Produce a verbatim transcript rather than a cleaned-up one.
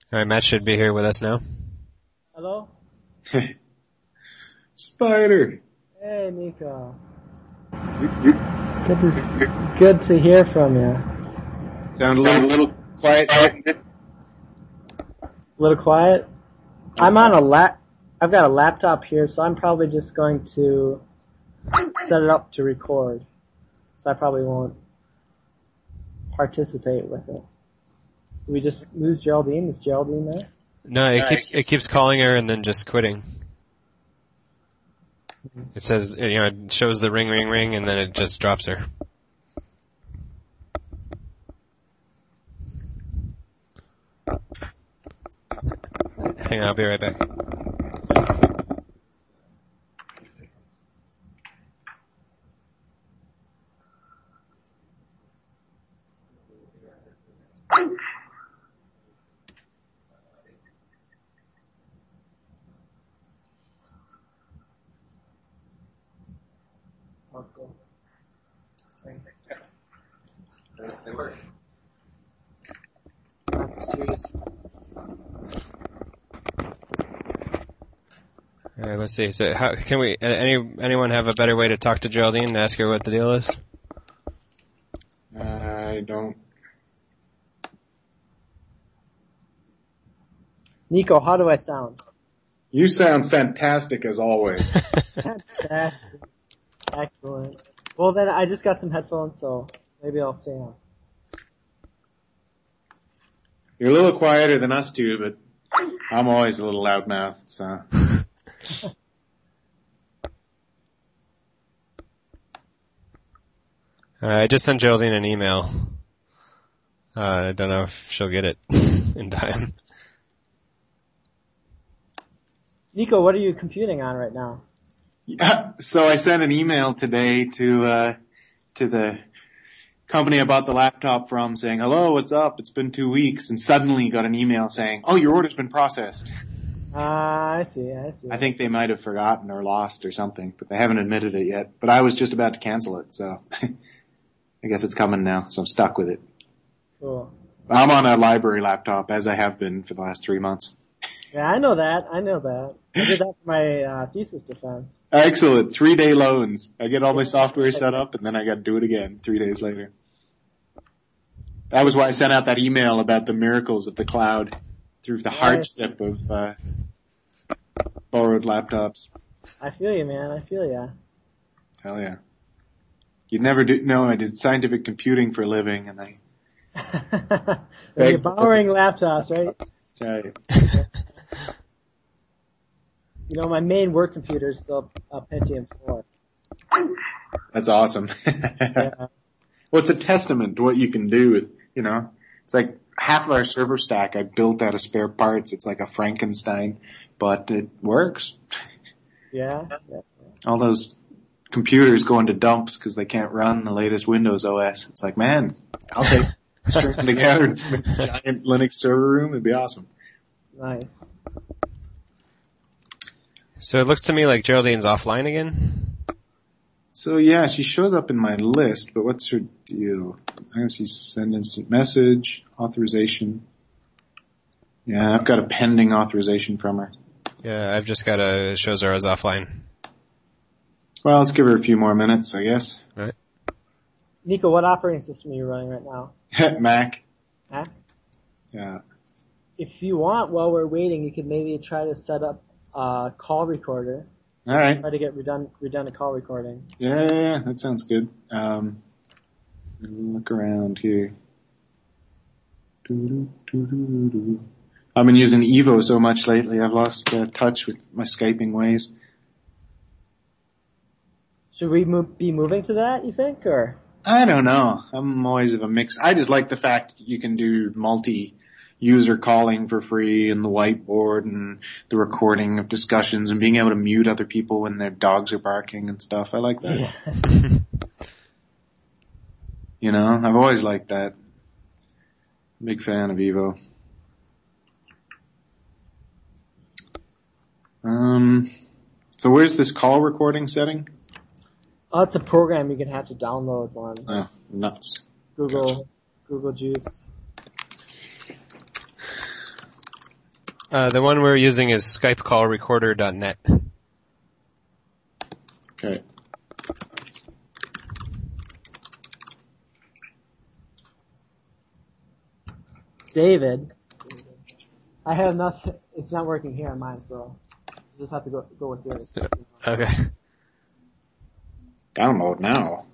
All right, Matt should be here with us now. Hello? Spider! Hey, Nico. You, you, Good to, good to hear from you. sound a little, little quiet. A little quiet? I'm on a lap. I've got a laptop here, so I'm probably just going to set it up to record. So I probably won't participate with it. Did we just lose Geraldine? Is Geraldine there? No, it keeps it keeps calling her and then just quitting. It says, you know, it shows the ring, ring, ring, and then it just drops her. Hang on, I'll be right back. All right, let's see. So, how can we? Any anyone have a better way to talk to Geraldine and ask her what the deal is? I don't. Nico, how do I sound? You sound fantastic as always. Fantastic. Excellent. Well, then I just got some headphones, so maybe I'll stay on. You're a little quieter than us two, but I'm always a little loudmouthed, so. Uh, I just sent Geraldine an email. Uh, I don't know if she'll get it in time. Nico, what are you computing on right now? Yeah, so I sent an email today to, uh, to the company I bought the laptop from saying, hello, what's up? It's been two weeks. And suddenly got an email saying, oh, your order's been processed. Ah, uh, I see, I see. I think they might have forgotten or lost or something, but they haven't admitted it yet. But I was just about to cancel it, so I guess it's coming now, so I'm stuck with it. Cool. I'm on a library laptop, as I have been for the last three months. Yeah, I know that. I know that. I did that for my uh, thesis defense. Excellent. Three-day loans. I get all my software set up, and then I got to do it again three days later. That was why I sent out that email about the miracles of the cloud through the hardship of uh, borrowed laptops. I feel you, man. I feel ya. Hell yeah. You'd never do, no, I did scientific computing for a living, and I... You're borrowing laptops, right? That's right. You know, my main work computer is still a Pentium four. That's awesome. Yeah. Well, it's a testament to what you can do with, you know, it's like half of our server stack I built out of spare parts. It's like a Frankenstein, but it works. Yeah. Yeah. All those computers go into dumps because they can't run the latest Windows O S. It's like, man, I'll take string them together to make a giant Linux server room. It'd be awesome. Nice. So it looks to me like Geraldine's offline again. So yeah, she shows up in my list, but what's her deal? I guess she's send instant message, authorization. Yeah, I've got a pending authorization from her. Yeah, I've just got a, it shows her as offline. Well, let's give her a few more minutes, I guess. All right. Nico, what operating system are you running right now? Mac. Huh? Yeah. If you want, while we're waiting, you could maybe try to set up a call recorder. All right. Try to get redundant, redundant call recording. Yeah, yeah, yeah, that sounds good. Um, look around here. I've been using Evo so much lately, I've lost uh, touch with my Skyping ways. Should we move, be moving to that, you think, or? I don't know. I'm always of a mix. I just like the fact that you can do multi-user calling for free and the whiteboard and the recording of discussions and being able to mute other people when their dogs are barking and stuff. I like that. Yeah. You know, I've always liked that. Big fan of Evo. Um, so where's this call recording setting? Oh, it's a program you can have to download one. Oh, nuts. Google, Gotcha. Google Juice. Uh, the one we're using is Skype Call Recorder dot net. Okay. David, I have nothing. It's not working here on mine, so you just have to go go with yours. Okay. Download now.